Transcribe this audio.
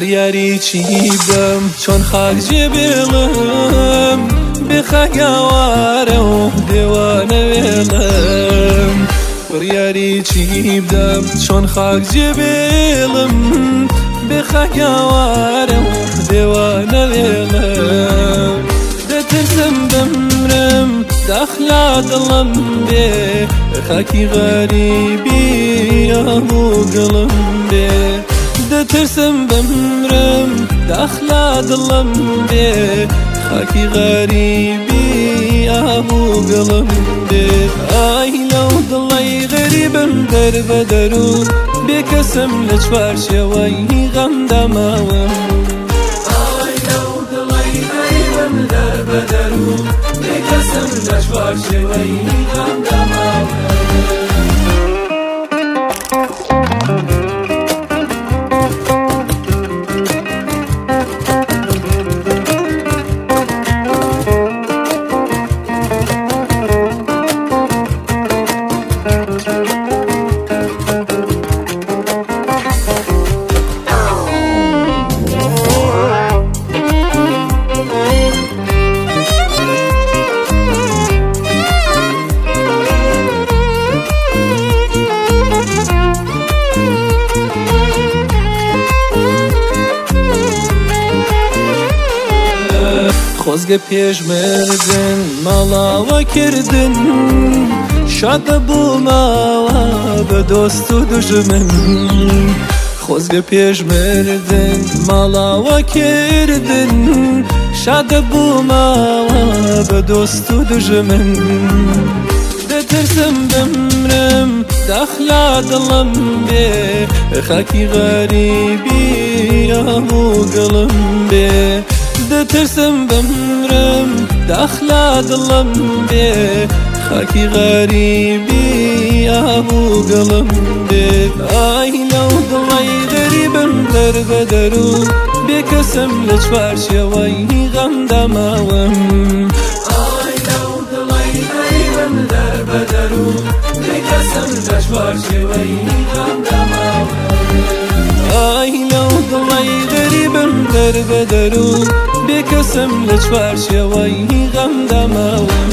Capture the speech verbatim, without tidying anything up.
بڕیاری چی بدەم چۆن خاک جێبێڵم بێخەگاوارە و دێوانە وێڵم بڕیاری چی بدەم چۆن خاک جێبێڵم بێخەگاوارە و دێوانە وێڵم دەترسم بمرم داخلا دڵم بێ خاکی غەریبی هەموو گڵم بێ دەترسم بمرم داخلا دڵم بێ خاکی غەریبی هەموو گڵم بێ ئای لەو دڵەی غەریبم دەربەدەر و بێکەسم لە چوار شێوەی غەمدا ماوەم ئای لەو دڵەی غەریبم دەربەدەر و بێکەسم لە چوار شێوەی غەمدا ماوەم خۆزگە پێشمردن ماڵاوە کردن شادە بووماوە بە دۆست و دوژمن خۆزگە پێشمردن ماڵاوە کردن شادە بووماوە بە دۆست و دوژمن دەترسم بمرم داخلا دڵم بێ خاکی غەریبی هەموو گڵم بێ دەترسم بمرم داخلا دڵم بێ خاکی غەریبی هەموو گڵم بێ ئای لەو دڵەی غەریبم دەربەدەر و بێکەسم لە چوار شێوەی غەمدا ماوەم ئای لەو دڵەی غەریبم دەربەدەر و بێکەسم لە چوار شێوەی غەمدا ماوەم ئای لەو دڵەی غەریبم دەربەدەر و بێکەسم لە چوار شێوەی غەمدا ماوەم